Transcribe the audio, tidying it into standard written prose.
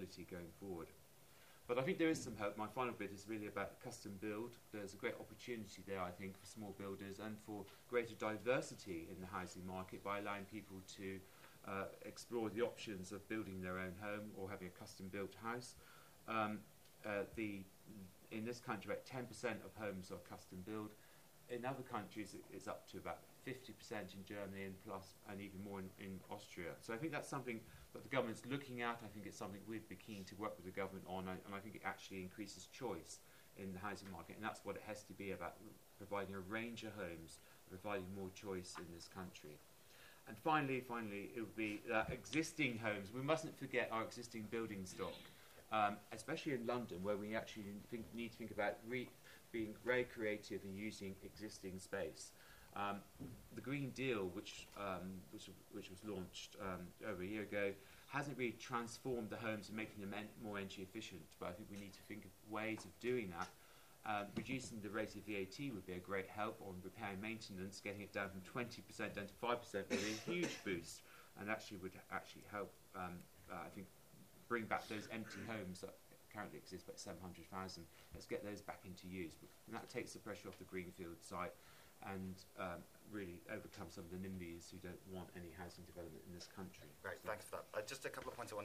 affordability going forward. But I think there is some hope. My final bit is really about custom build. There's a great opportunity there, I think, for small builders and for greater diversity in the housing market by allowing people to explore the options of building their own home or having a custom built house. In this country, about 10% of homes are custom built. In other countries, it's up to about 50% in Germany and even more in Austria. So I think that's something that the government's looking at. I think it's something we'd be keen to work with the government on, and I think it actually increases choice in the housing market, and that's what it has to be about, providing a range of homes, providing more choice in this country. And finally, it would be existing homes. We mustn't forget our existing building stock, especially in London, where we actually need to think about being very creative and using existing space. The Green Deal, which was launched over a year ago, hasn't really transformed the homes and making them more energy efficient. But I think we need to think of ways of doing that. Reducing the rate of VAT would be a great help on repair and maintenance. Getting it down from 20% down to 5% would be a huge boost, and would help. I think bring back those empty homes that currently exist, about 700,000. Let's get those back into use, and that takes the pressure off the greenfield site and really overcome some of the NIMBYs who don't want any housing development in this country. Great, thanks for that. Just a couple of points I want